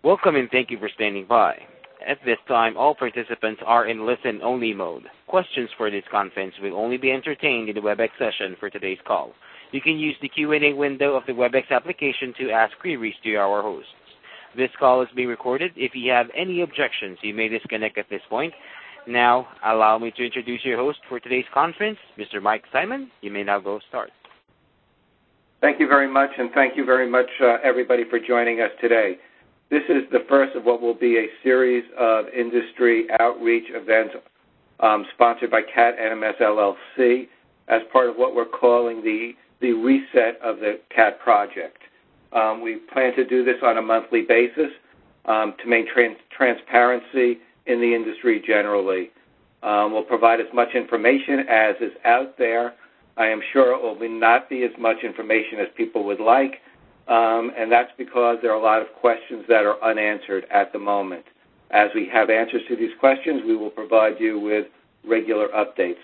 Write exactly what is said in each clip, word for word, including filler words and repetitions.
Welcome and thank you for standing by. At this time, all participants are in listen-only mode. Questions for this conference will only be entertained in the WebEx session for today's call. You can use the Q and A window of the WebEx application to ask queries to our hosts. This call is being recorded. If you have any objections, you may disconnect at this point. Now, allow me to introduce your host for today's conference, Mister Mike Simon. You may now go start. Thank you very much, and thank you very much, uh, everybody, for joining us today. This is the first of what will be a series of industry outreach events um, sponsored by C A T N M S L L C as part of what we're calling the, the reset of the C A T project. Um, we plan to do this on a monthly basis um, to maintain transparency in the industry generally. Um, we'll provide as much information as is out there. I am sure it will not be as much information as people would like, um, and that's because there are a lot of questions that are unanswered at the moment. As we have answers to these questions, we will provide you with regular updates.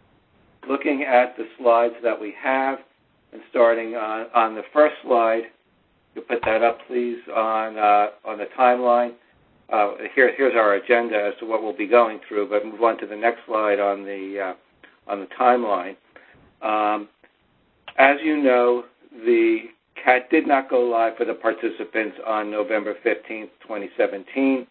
Looking at the slides that we have, and starting on, on the first slide, you put that up, please, on uh, on the timeline. Uh, here, here's our agenda as to what we'll be going through, but move on to the next slide on the uh, on the timeline. Um, as you know, the C A T did not go live for the participants on November fifteenth, twenty seventeen,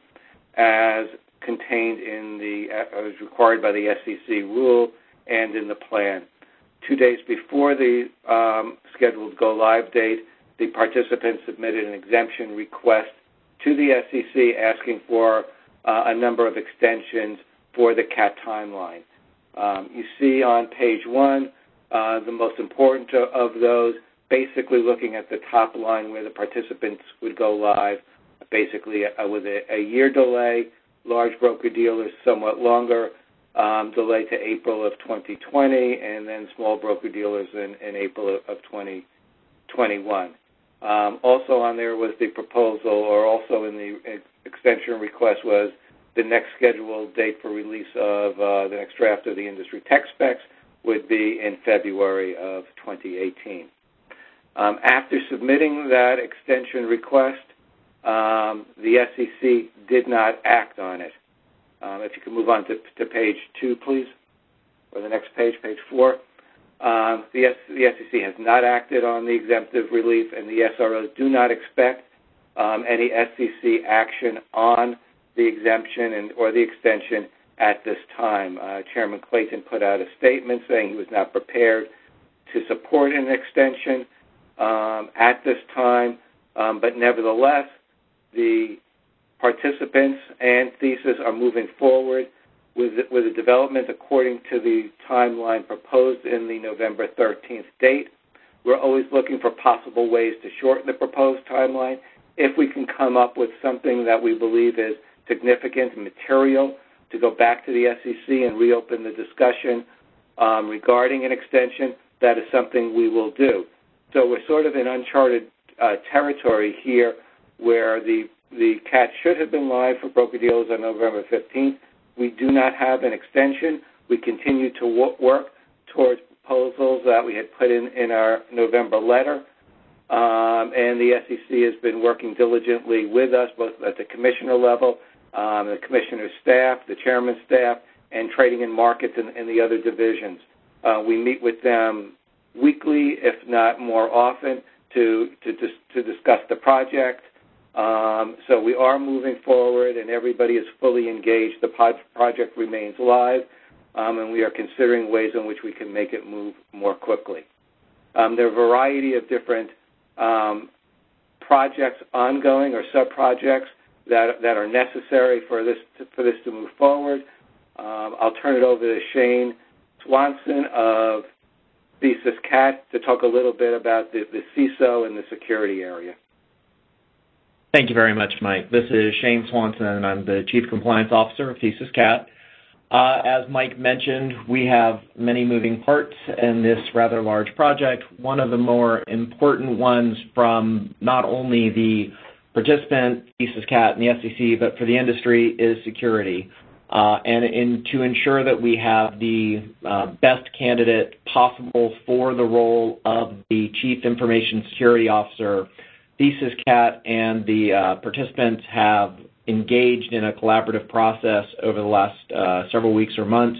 as contained in the, as required by the S E C rule and in the plan. Two days before the um, scheduled go live date, the participants submitted an exemption request to the S E C asking for uh, a number of extensions for the C A T timeline. Um, you see on page one, Uh, the most important of those, basically looking at the top line where the participants would go live, basically uh, with a, a year delay, large broker-dealers somewhat longer, um, delay to April of twenty twenty, and then small broker-dealers in, in April of twenty twenty-one. Um, also on there was the proposal, or also in the extension request was the next scheduled date for release of uh, the next draft of the industry tech specs, would be in February of twenty eighteen. Um, after submitting that extension request, um, the S E C did not act on it. Um, if you can move on to, to page two, please, or the next page, page four. Um, the, S, the S E C has not acted on the exemptive relief, and the S R Os do not expect um, any S E C action on the exemption and or the extension at this time. Uh, Chairman Clayton put out a statement saying he was not prepared to support an extension um, at this time, um, but nevertheless, the participants and thesis are moving forward with, with the development according to the timeline proposed in the November thirteenth date. We're always looking for possible ways to shorten the proposed timeline if we can come up with something that we believe is significant and material to go back to the S E C and reopen the discussion um, regarding an extension. That is something we will do. So we're sort of in uncharted uh, territory here where the, the C A T should have been live for broker-dealers on November fifteenth. We do not have an extension. We continue to w- work towards proposals that we had put in in our November letter. Um, and the S E C has been working diligently with us, both at the commissioner level, Um, the commissioner's staff, the chairman's staff, and trading and markets and, and the other divisions. Uh, we meet with them weekly, if not more often, to to, to discuss the project. Um, so we are moving forward, and everybody is fully engaged. The pod- project remains live, um, and we are considering ways in which we can make it move more quickly. Um, there are a variety of different um, projects ongoing or sub-projects That, that are necessary for this to, for this to move forward. Um, I'll turn it over to Shane Swanson of Thesis C A T to talk a little bit about the, the C I S O and the security area. Thank you very much, Mike. This is Shane Swanson, and I'm the Chief Compliance Officer of Thesis C A T. Uh, as Mike mentioned, we have many moving parts in this rather large project. One of the more important ones from not only the participant, Thesis C A T, and the S E C, but for the industry is security. Uh, and in, to ensure that we have the uh, best candidate possible for the role of the Chief Information Security Officer, ThesisCat and the uh, participants have engaged in a collaborative process over the last uh, several weeks or months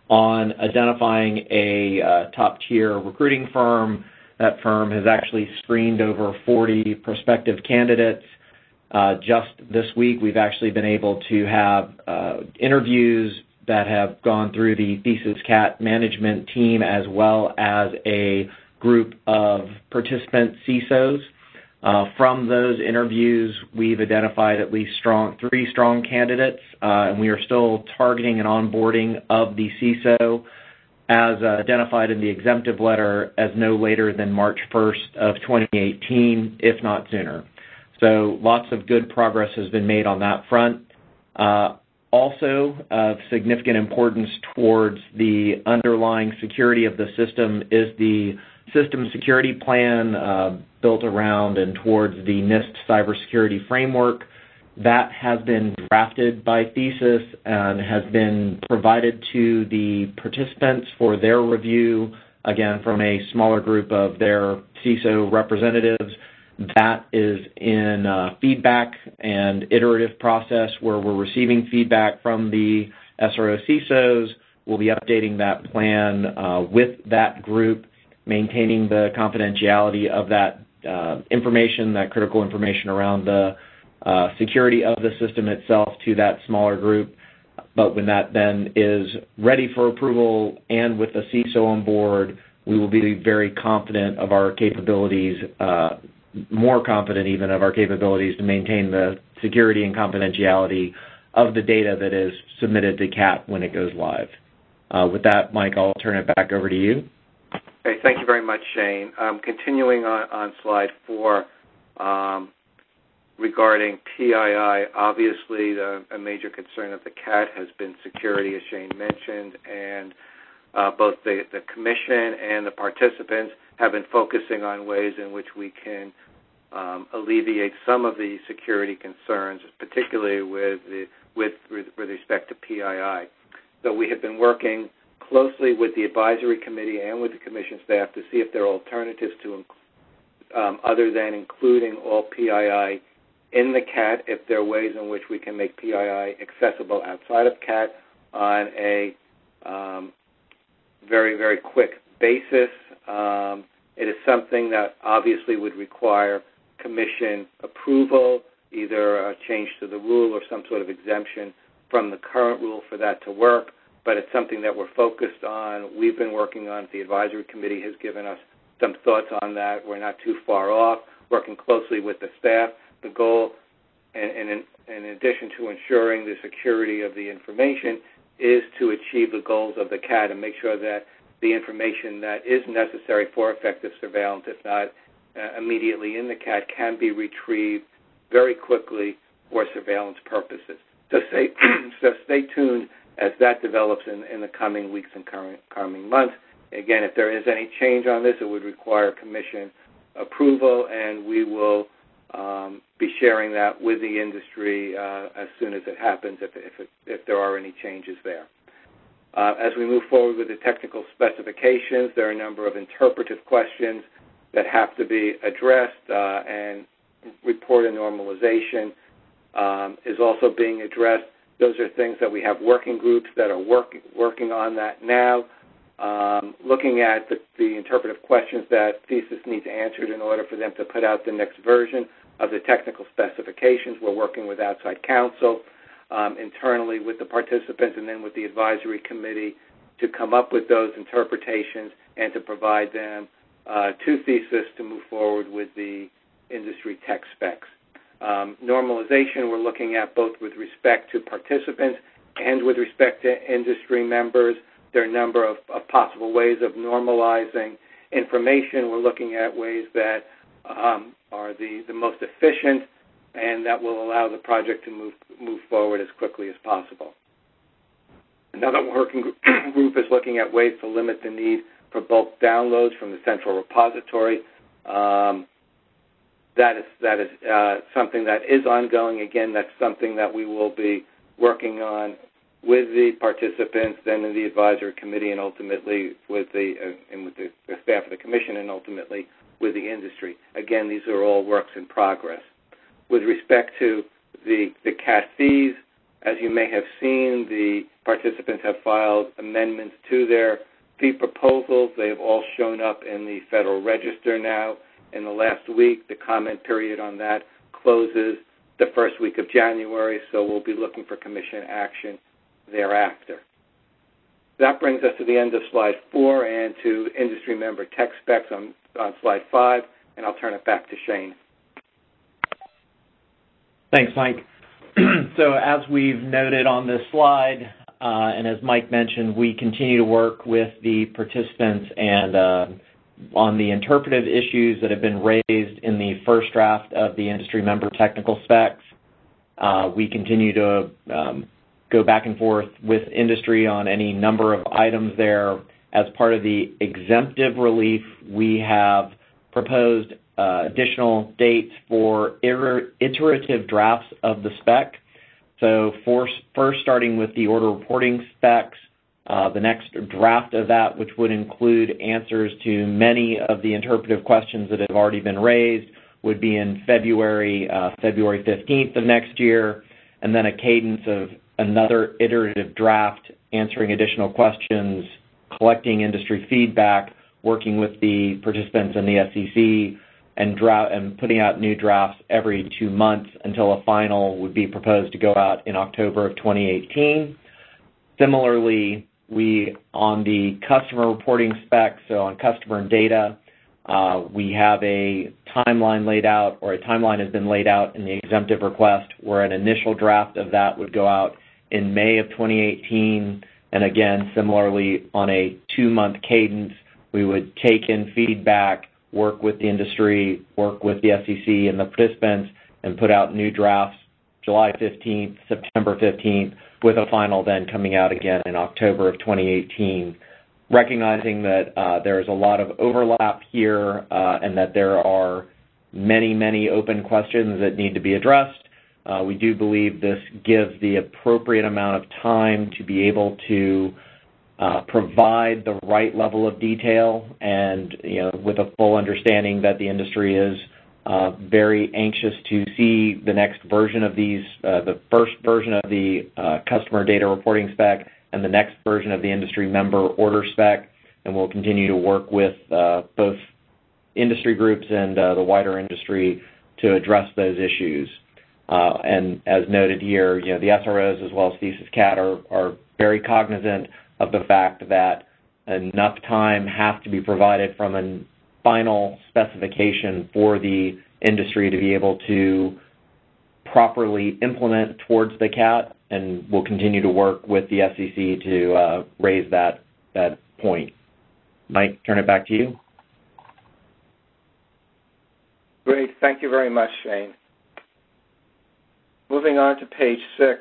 on identifying a uh, top-tier recruiting firm. That firm has actually screened over forty prospective candidates. Uh, just this week, we've actually been able to have uh, interviews that have gone through the ThesisCat management team as well as a group of participant C I S Os. Uh, from those interviews, we've identified at least strong, three strong candidates, uh, and we are still targeting an onboarding of the C I S O as uh, identified in the exemptive letter as no later than March first of twenty eighteen, if not sooner. So lots of good progress has been made on that front. Uh, also of significant importance towards the underlying security of the system is the system security plan uh, built around and towards the NIST cybersecurity framework. That has been drafted by Thesis and has been provided to the participants for their review, again, from a smaller group of their C I S O representatives. That is in uh, feedback and iterative process where we're receiving feedback from the S R O C I S Os. We'll be updating that plan uh, with that group, maintaining the confidentiality of that uh, information, that critical information around the uh, security of the system itself to that smaller group. But when that then is ready for approval and with the C I S O on board, we will be very confident of our capabilities, uh, more confident even of our capabilities to maintain the security and confidentiality of the data that is submitted to C A T when it goes live. Uh, with that, Mike, I'll turn it back over to you. Okay, thank you very much, Shane. Um, continuing on, on slide four, um, regarding P I I, obviously the, a major concern of the C A T has been security, as Shane mentioned, and uh, both the, the commission and the participants have been focusing on ways in which we can um, alleviate some of the security concerns, particularly with, the, with, with respect to P I I. So we have been working closely with the advisory committee and with the commission staff to see if there are alternatives to um, other than including all P I I in the C A T, if there are ways in which we can make P I I accessible outside of C A T on a um, very, very quick basis. Um, it is something that obviously would require commission approval, either a change to the rule or some sort of exemption from the current rule for that to work, but it's something that we're focused on. We've been working on it. The advisory committee has given us some thoughts on that. We're not too far off, working closely with the staff. The goal, and, and in, in addition to ensuring the security of the information, is to achieve the goals of the C A T and make sure that the information that is necessary for effective surveillance, if not uh, immediately in the C A T, can be retrieved very quickly for surveillance purposes. So stay, so stay tuned as that develops in, in the coming weeks and current, coming months. Again, if there is any change on this, it would require commission approval, and we will um, be sharing that with the industry uh, as soon as it happens, if, if, it, if there are any changes there. Uh, as we move forward with the technical specifications, there are a number of interpretive questions that have to be addressed, uh, and reporting normalization um, is also being addressed. Those are things that we have working groups that are work, working on that now, um, looking at the, the interpretive questions that Thesis needs answered in order for them to put out the next version of the technical specifications. We're working with outside counsel, um, internally with the participants, and then with the advisory committee to come up with those interpretations and to provide them uh, to Thesis to move forward with the industry tech specs. Um, normalization we're looking at both with respect to participants and with respect to industry members. There are a number of, of possible ways of normalizing information. We're looking at ways that um, are the, the most efficient and that will allow the project to move, move forward as quickly as possible. Another working group is looking at ways to limit the need for bulk downloads from the central repository. Um, That is that is uh, something that is ongoing. Again, that's something that we will be working on with the participants, then in the advisory committee, and ultimately with the uh, and with the, the staff of the commission, and ultimately with the industry. Again, these are all works in progress. With respect to the, the C A T fees, as you may have seen, the participants have filed amendments to their fee proposals. They have all shown up in the Federal Register now. In the last week, the comment period on that closes the first week of January, so we'll be looking for commission action thereafter. That brings us to the end of slide four and to industry member tech specs on, on slide five, and I'll turn it back to Shane. Thanks, Mike. So as we've noted on this slide, uh, and as Mike mentioned, we continue to work with the participants and uh, on the interpretive issues that have been raised in the first draft of the industry member technical specs. Uh, we continue to um, go back and forth with industry on any number of items there. As part of the exemptive relief, we have proposed uh, additional dates for iter- iterative drafts of the spec. So for, first starting with the order reporting specs, uh, the next draft of that, which would include answers to many of the interpretive questions that have already been raised, would be in February, uh, February fifteenth of next year, and then a cadence of another iterative draft answering additional questions, collecting industry feedback, working with the participants and the S E C, and, dra- and putting out new drafts every two months until a final would be proposed to go out in October of twenty eighteen. Similarly, we, on the customer reporting specs, so on customer and data, uh, we have a timeline laid out, or a timeline has been laid out in the exemptive request, where an initial draft of that would go out in May of twenty eighteen, and again, similarly, on a two-month cadence, we would take in feedback, work with the industry, work with the S E C and the participants, and put out new drafts July fifteenth, September fifteenth, with a final then coming out again in October of twenty eighteen. Recognizing that uh, there is a lot of overlap here uh, and that there are many, many open questions that need to be addressed, uh, we do believe this gives the appropriate amount of time to be able to uh, provide the right level of detail, and you know, with a full understanding that the industry is uh, very anxious to see the next version of these, uh, the first version of the uh, customer data reporting spec and the next version of the industry member order spec, and we'll continue to work with uh, both industry groups and uh, the wider industry to address those issues. Uh, and as noted here, you know, the S R Os as well as Thesis Cat are, are very cognizant of the fact that enough time has to be provided from a final specification for the industry to be able to properly implement towards the C A T, and we'll continue to work with the S E C to uh, raise that that point. Mike, turn it back to you. Great. Thank you very much, Shane. Moving on to page six,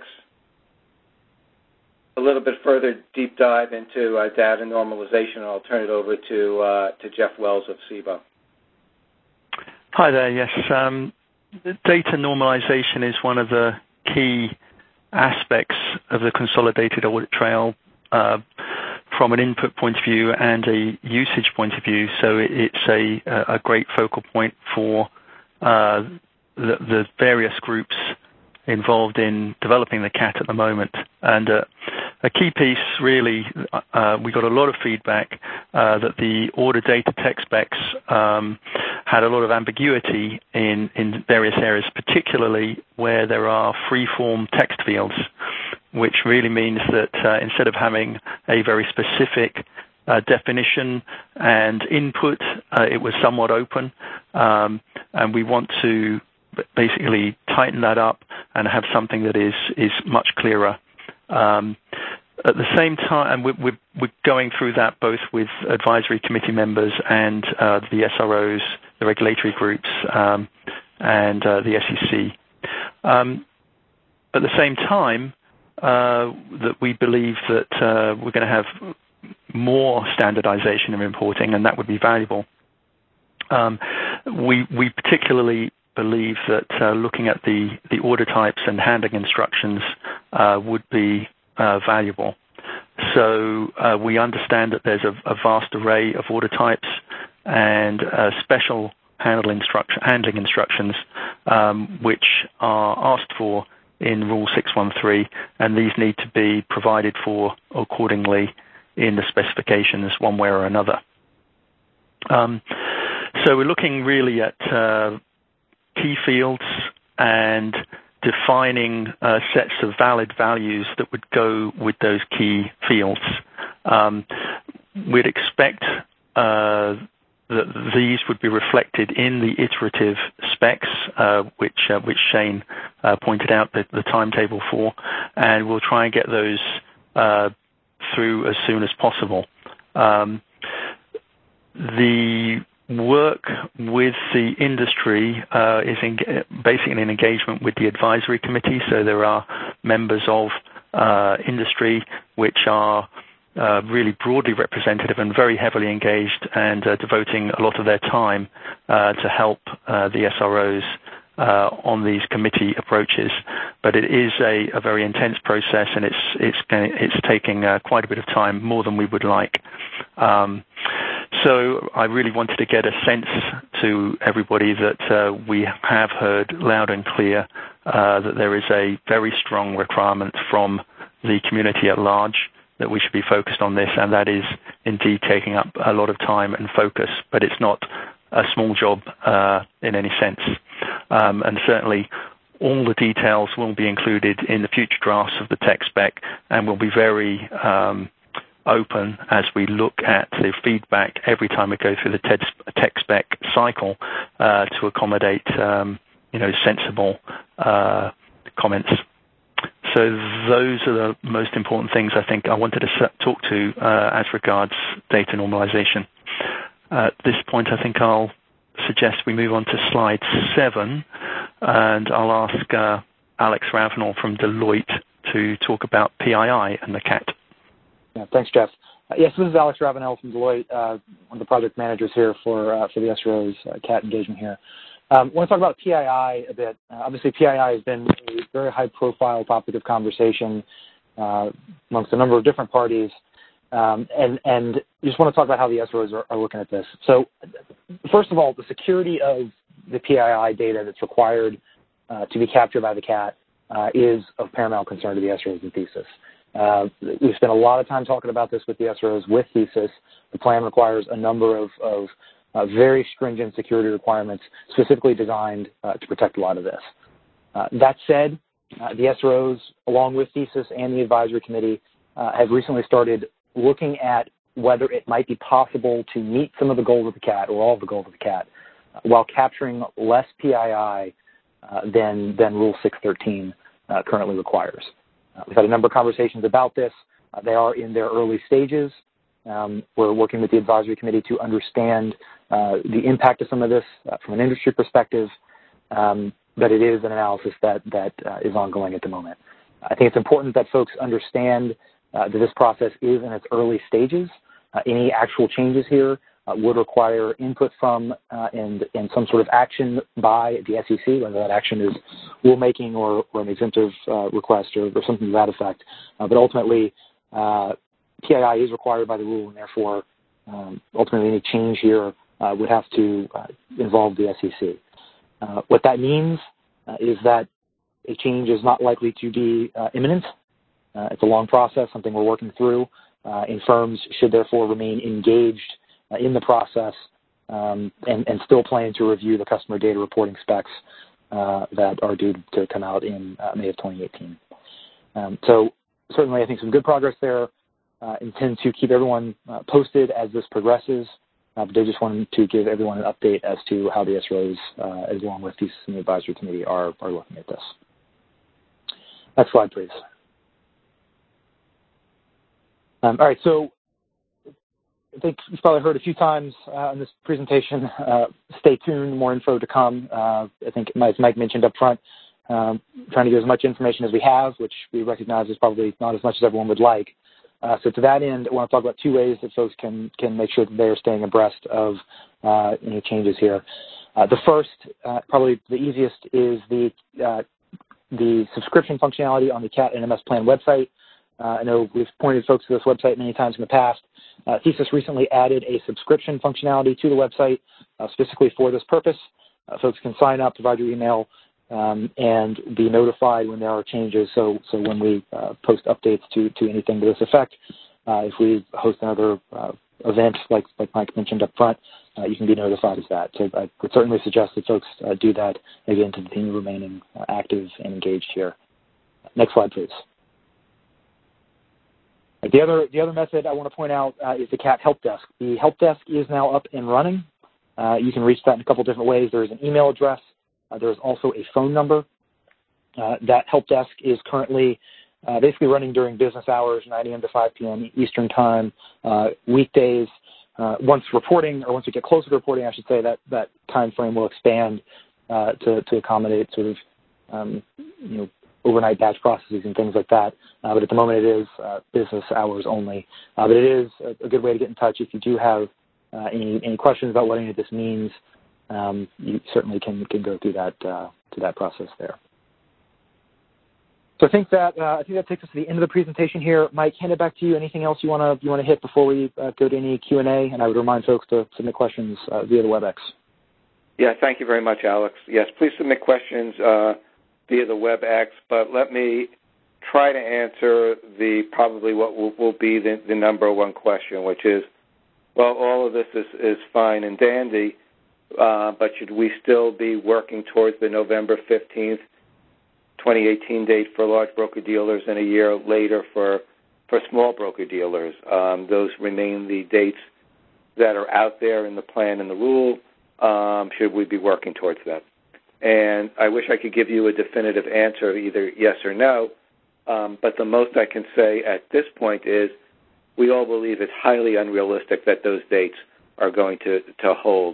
a little bit further deep dive into uh, data normalization. I'll turn it over to uh, to Jeff Wells of S I B O. Hi there. Yes, um, data normalization is one of the key aspects of the consolidated audit trail uh, from an input point of view and a usage point of view. So it, it's a, a great focal point for uh, the, the various groups involved in developing the C A T at the moment. And uh, a key piece, really, uh, we got a lot of feedback uh, that the order data tech specs um, had a lot of ambiguity in, in various areas, particularly where there are free-form text fields, which really means that uh, instead of having a very specific uh, definition and input, uh, it was somewhat open, um, and we want to basically tighten that up and have something that is, is much clearer. Um, at the same time, and we're, we're going through that both with advisory committee members and uh, the S R Os, the regulatory groups, um, and uh, the S E C. Um, at the same time, uh, that we believe that uh, we're going to have more standardization in reporting, and that would be valuable. Um, we, we particularly believe that uh, looking at the, the order types and handling instructions uh, would be uh, valuable. So uh, we understand that there's a, a vast array of order types, and uh, special handle instruction, handling instructions, um, which are asked for in Rule six one three, and these need to be provided for accordingly in the specifications one way or another. Um, so we're looking really at uh, key fields and defining uh, sets of valid values that would go with those key fields. Um, we'd expect uh, that these would be reflected in the iterative specs, uh, which uh, which Shane uh, pointed out the, the timetable for, and we'll try and get those uh, through as soon as possible. Um, the work with the industry uh, is in, basically an engagement with the advisory committee, so there are members of uh, industry which are uh, really broadly representative and very heavily engaged and uh, devoting a lot of their time uh, to help uh, the S R Os uh, on these committee approaches. But it is a, a very intense process, and it's it's it's taking uh, quite a bit of time, more than we would like. Um, So I really wanted to get a sense to everybody that uh, we have heard loud and clear uh, that there is a very strong requirement from the community at large that we should be focused on this, and that is indeed taking up a lot of time and focus, but it's not a small job uh, in any sense. Um, and certainly all the details will be included in the future drafts of the tech spec, and will be very um, open as we look at the feedback every time we go through the tech spec cycle uh, to accommodate um, you know, sensible uh, comments. So those are the most important things I think I wanted to talk to uh, as regards data normalization. Uh, at this point, I think I'll suggest we move on to slide seven, and I'll ask uh, Alex Ravenel from Deloitte to talk about P I I and the C A T. Yeah, thanks, Jeff. Uh, yes, this is Alex Ravenel from Deloitte, uh, one of the project managers here for uh, for the S R O's uh, C A T engagement here. Um, I want to talk about P I I a bit. Uh, obviously, P I I has been a very high-profile topic of conversation uh, amongst a number of different parties, um, and and just want to talk about how the S R Os are, are looking at this. So, first of all, the security of the P I I data that's required uh, to be captured by the C A T uh, is of paramount concern to the S R Os and Thesis. Uh, we've spent a lot of time talking about this with the S R Os with Thesis. The plan requires a number of, of uh, very stringent security requirements specifically designed uh, to protect a lot of this. Uh, that said, uh, the S R Os, along with Thesis and the advisory committee, uh, have recently started looking at whether it might be possible to meet some of the goals of the C A T, or all of the goals of the C A T, uh, while capturing less P I I uh, than, than Rule six thirteen uh, currently requires. Uh, we've had a number of conversations about this. Uh, they are in their early stages. Um, we're working with the advisory committee to understand uh, the impact of some of this uh, from an industry perspective, um, but it is an analysis that, that uh, is ongoing at the moment. I think it's important that folks understand uh, that this process is in its early stages. Uh, any actual changes here uh, would require input from uh, and, and some sort of action by the S E C, whether that action is rulemaking or, or an exemptive uh, request or, or something to that effect. Uh, but ultimately, uh, P I I is required by the rule, and therefore, um, ultimately, any change here uh, would have to uh, involve the S E C. Uh, what that means uh, is that a change is not likely to be uh, imminent. Uh, it's a long process, something we're working through, uh, and firms should therefore remain engaged uh, in the process um, and, and still plan to review the customer data reporting specs uh, that are due to come out in uh, May of twenty eighteen. Um, so certainly I think some good progress there. Uh, intend to keep everyone uh, posted as this progresses, uh, but I just wanted to give everyone an update as to how the S R Os, uh, as along with the advisory committee, are, are looking at this. Next slide, please. Um, all right, so I think you've probably heard a few times uh, in this presentation, uh, stay tuned, more info to come. Uh, I think as Mike mentioned up front, um, trying to get as much information as we have, which we recognize is probably not as much as everyone would like. Uh, so to that end, I want to talk about two ways that folks can, can make sure that they are staying abreast of uh, any changes here. Uh, the first, uh, probably the easiest, is the, uh, the subscription functionality on the C A T N M S plan website. uh, I know we've pointed folks to this website many times in the past. Uh, Thesis recently added a subscription functionality to the website uh, specifically for this purpose. Uh, folks can sign up, provide your email, um, and be notified when there are changes. So, so when we uh, post updates to, to anything to this effect, uh, if we host another uh, event like, like Mike mentioned up front, uh, you can be notified as that. So I would certainly suggest that folks uh, do that, again, to continue remaining uh, active and engaged here. Next slide, please. The other, the other method I want to point out uh, is the C A T Help Desk. The Help Desk is now up and running. Uh, you can reach that in a couple different ways. There's an email address. Uh, there's also a phone number. Uh, that Help Desk is currently uh, basically running during business hours, nine A M to five P M Eastern Time, uh, weekdays. Uh, once reporting, or once we get closer to reporting, I should say, that, that time frame will expand uh, to, to accommodate sort of, um, you know, overnight batch processes and things like that. Uh, but at the moment, it is uh, business hours only. Uh, but it is a, a good way to get in touch if you do have uh, any, any questions about what any of this means. Um, you certainly can, can go through that uh, to that process there. So I think that uh, I think that takes us to the end of the presentation here. Mike, hand it back to you. Anything else you want to you want to hit before we uh, go to any Q and A? And I would remind folks to submit questions uh, via the WebEx. Yeah, thank you very much, Alex. Yes, please submit questions uh, via the WebEx, but let me try to answer the probably what will, will be the, the number one question, which is, well, all of this is, is fine and dandy, uh, but should we still be working towards the November fifteenth, twenty eighteen date for large broker-dealers and a year later for, for small broker-dealers? Um, those remain the dates that are out there in the plan and the rule. Um, should we be working towards that? And I wish I could give you a definitive answer, either yes or no, um, but the most I can say at this point is we all believe it's highly unrealistic that those dates are going to, to hold.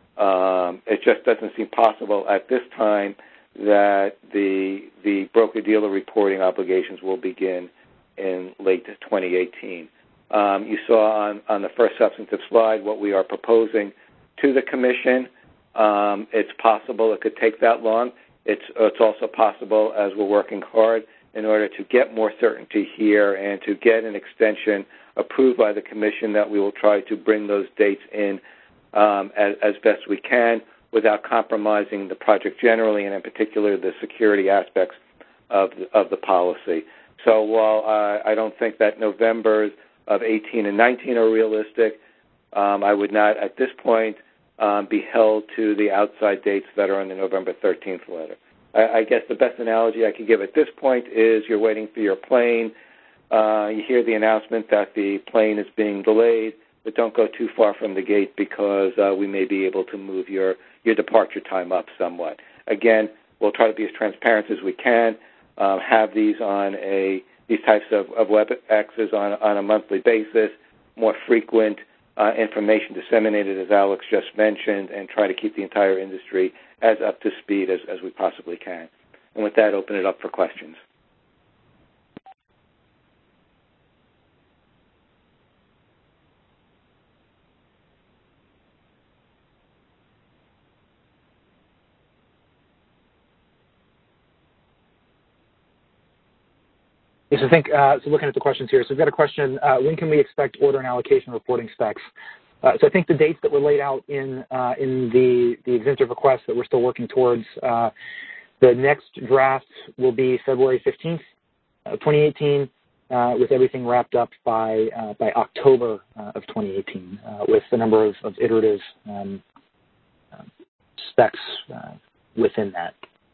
Um, it just doesn't seem possible at this time that the the broker-dealer reporting obligations will begin in late twenty eighteen. Um, you saw on, on the first substantive slide what we are proposing to the Commission. Um, it's possible it could take that long. It's, it's also possible, as we're working hard in order to get more certainty here and to get an extension approved by the Commission, that we will try to bring those dates in um, as, as best we can without compromising the project generally, and in particular the security aspects of the, of the policy. So while uh, I don't think that Novembers of eighteen and nineteen are realistic, um, I would not at this point um, be held to the outside dates that are on the November thirteenth letter. I, I guess the best analogy I could give at this point is you're waiting for your plane. Uh, you hear the announcement that the plane is being delayed, but don't go too far from the gate because uh, we may be able to move your, your departure time up somewhat. Again, we'll try to be as transparent as we can, uh, have these on a these types of, of WebExes on, on a monthly basis, more frequent uh, information disseminated, as Alex just mentioned, and try to keep the entire industry as up to speed as, as we possibly can. And with that, open it up for questions. Yes, I think, uh, so looking at the questions here, so we've got a question, uh, when can we expect order and allocation reporting specs? Uh, so I think the dates that were laid out in uh, in the, the exemptive request that we're still working towards, uh, the next draft will be February fifteenth, uh, twenty eighteen, uh, with everything wrapped up by uh, by October uh, of twenty eighteen, uh, with a number of, of iterative um, uh, specs uh, within that.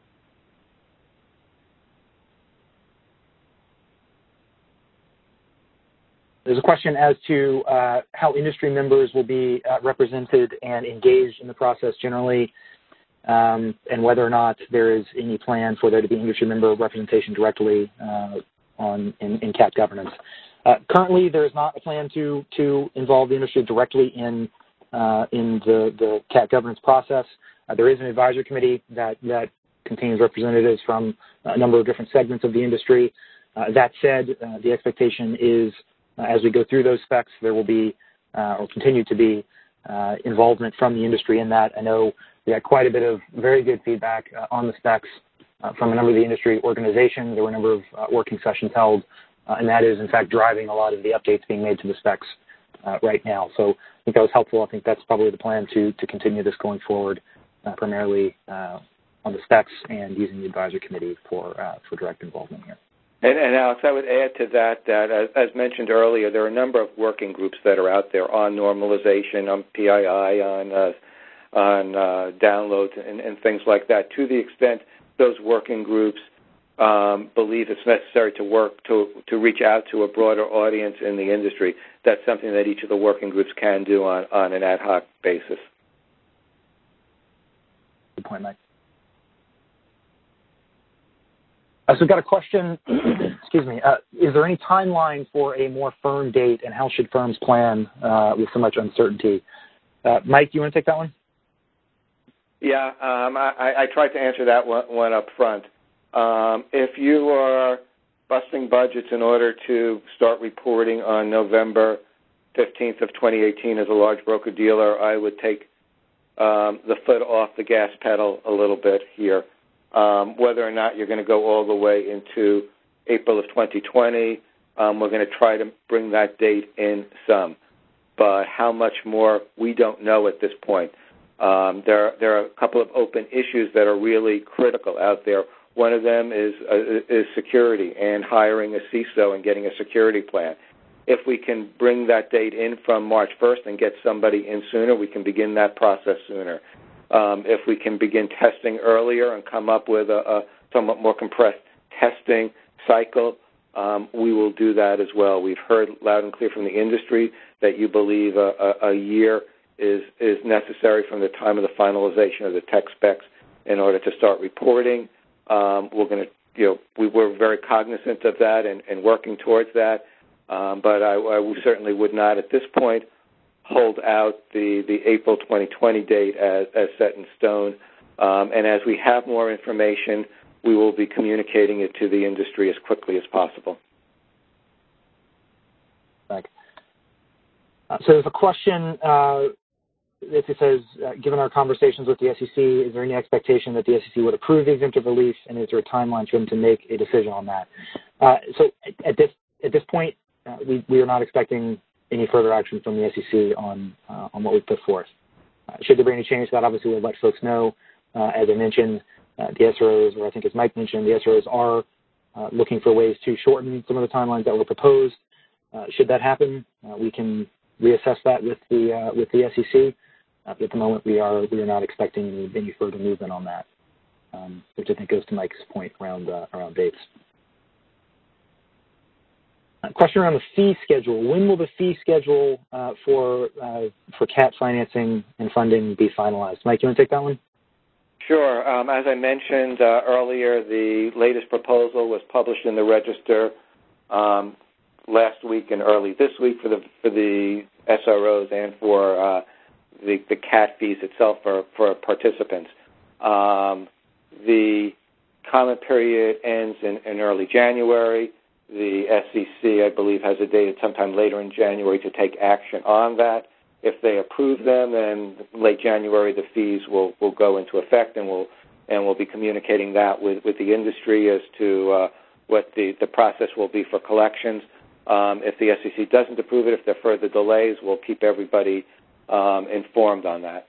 There's a question as to uh, how industry members will be uh, represented and engaged in the process generally, um, and whether or not there is any plan for there to be industry member representation directly uh, on in, in C A T governance. Uh, currently, there is not a plan to to involve the industry directly in uh, in the, the C A T governance process. Uh, there is an advisory committee that that contains representatives from a number of different segments of the industry. Uh, that said, uh, the expectation is, Uh, as we go through those specs, there will be, uh, or continue to be, uh, involvement from the industry in that. I know we had quite a bit of very good feedback uh, on the specs uh, from a number of the industry organizations. There were a number of uh, working sessions held uh, and that is, in fact, driving a lot of the updates being made to the specs uh, right now. So I think that was helpful. I think that's probably the plan to, to continue this going forward, uh, primarily uh, on the specs and using the advisory committee for, uh, for direct involvement here. And, and Alex, I would add to that that, as, as mentioned earlier, there are a number of working groups that are out there on normalization, on P I I, on uh, on uh, downloads, and, and things like that. To the extent those working groups um, believe it's necessary to work to to reach out to a broader audience in the industry, that's something that each of the working groups can do on, on an ad hoc basis. Good point, Mike. Uh, so we've got a question, excuse me, uh, is there any timeline for a more firm date, and how should firms plan uh, with so much uncertainty? Uh, Mike, do you want to take that one? Yeah, um, I, I tried to answer that one, one up front. Um, if you are busting budgets in order to start reporting on November fifteenth of twenty eighteen as a large broker-dealer, I would take um, the foot off the gas pedal a little bit here. Um, whether or not you're going to go all the way into April of twenty twenty, um, we're going to try to bring that date in some. But how much more, we don't know at this point. Um, there, there are a couple of open issues that are really critical out there. One of them is, uh, is security and hiring a C I S O and getting a security plan. If we can bring that date in from March first and get somebody in sooner, we can begin that process sooner. Um, if we can begin testing earlier and come up with a, a somewhat more compressed testing cycle, um, we will do that as well. We've heard loud and clear from the industry that you believe a, a, a year is, is necessary from the time of the finalization of the tech specs in order to start reporting. Um, we're going to, you know, we were very cognizant of that and, and working towards that, um, but I, I certainly would not at this point hold out the, the April twenty twenty date as, as set in stone. Um, and as we have more information, we will be communicating it to the industry as quickly as possible. Thanks. Uh, so there's a question, uh, it says, uh, given our conversations with the S E C, is there any expectation that the S E C would approve the exemptive relief, and is there a timeline for them to make a decision on that? Uh, so at this, at this point, uh, we, we are not expecting any further action from the S E C on uh, on what we put forth. Uh, should there be any change to that, obviously we'll let folks know. Uh, as I mentioned, uh, the S R Os, or I think as Mike mentioned, the S R Os are uh, looking for ways to shorten some of the timelines that were proposed. Uh, should that happen, uh, we can reassess that with the uh, with the S E C. Uh, but at the moment, we are we are not expecting any, any further movement on that, um, which I think goes to Mike's point around uh, around dates. A question around the fee schedule. When will the fee schedule uh, for uh, for C A T financing and funding be finalized? Mike, you want to take that one? Sure. Um, as I mentioned uh, earlier, the latest proposal was published in the Register um, last week and early this week for the for the S R Os and for uh, the, the C A T fees itself for, for participants. Um, the comment period ends in, in early January. The S E C, I believe, has a date sometime later in January to take action on that. If they approve them, then late January the fees will, will go into effect, and we'll and we'll be communicating that with, with the industry as to uh, what the, the process will be for collections. Um, if the S E C doesn't approve it, if there are further delays, we'll keep everybody um, informed on that.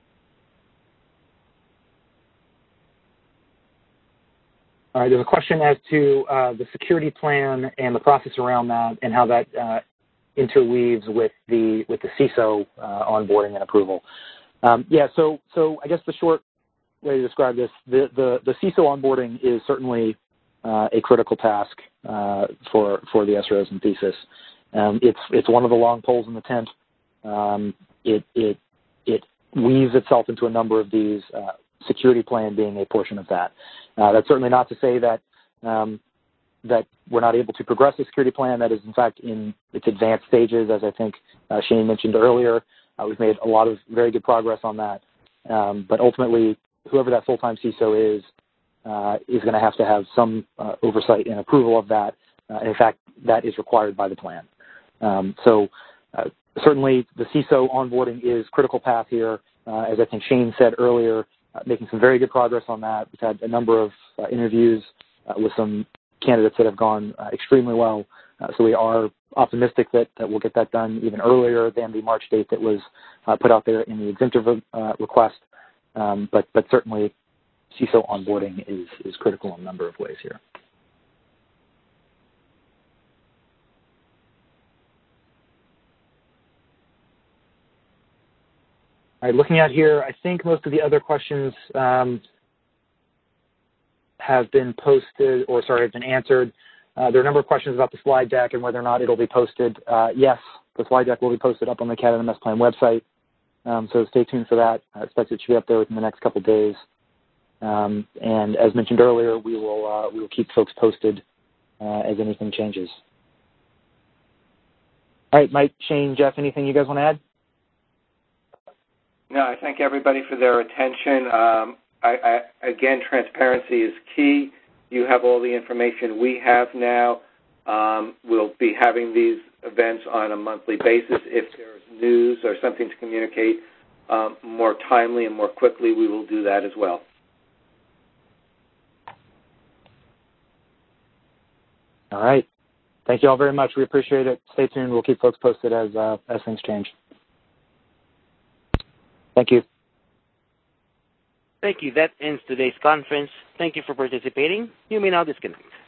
All right, there's a question as to uh, the security plan and the process around that, and how that uh, interweaves with the with the C I S O uh, onboarding and approval. Um, yeah, so so I guess the short way to describe this, the the, the C I S O onboarding is certainly uh, a critical task uh, for for the S R Os and thesis. Um, it's it's one of the long poles in the tent. Um, it it it weaves itself into a number of these. Uh, security plan being a portion of that. Uh, that's certainly not to say that um, that we're not able to progress the security plan. That is, in fact, in its advanced stages, as I think uh, Shane mentioned earlier. Uh, we've made a lot of very good progress on that. Um, but ultimately, whoever that full-time C I S O is, uh, is going to have to have some uh, oversight and approval of that. Uh, and in fact, that is required by the plan. Um, so uh, certainly, the C I S O onboarding is critical path here. Uh, as I think Shane said earlier, Uh, making some very good progress on that. We've had a number of uh, interviews uh, with some candidates that have gone uh, extremely well, Uh, so we are optimistic that, that we'll get that done even earlier than the March date that was uh, put out there in the exemptive uh, request. Um, but, but certainly C I S O onboarding is, is critical in a number of ways here. All right, looking at here, I think most of the other questions um, have been posted, or sorry, have been answered. Uh, there are a number of questions about the slide deck and whether or not it'll be posted. Uh, yes, the slide deck will be posted up on the CAT N M S Plan website, um, so stay tuned for that. I expect it should be up there within the next couple of days. Um, and as mentioned earlier, we will uh, we will keep folks posted uh, as anything changes. All right, Mike, Shane, Jeff, anything you guys want to add? No, I thank everybody for their attention. Um, I, I, again, transparency is key. You have all the information we have now. Um, we'll be having these events on a monthly basis. If there's news or something to communicate um, more timely and more quickly, we will do that as well. All right. Thank you all very much. We appreciate it. Stay tuned. We'll keep folks posted as, uh, as things change. Thank you. Thank you. That ends today's conference. Thank you for participating. You may now disconnect.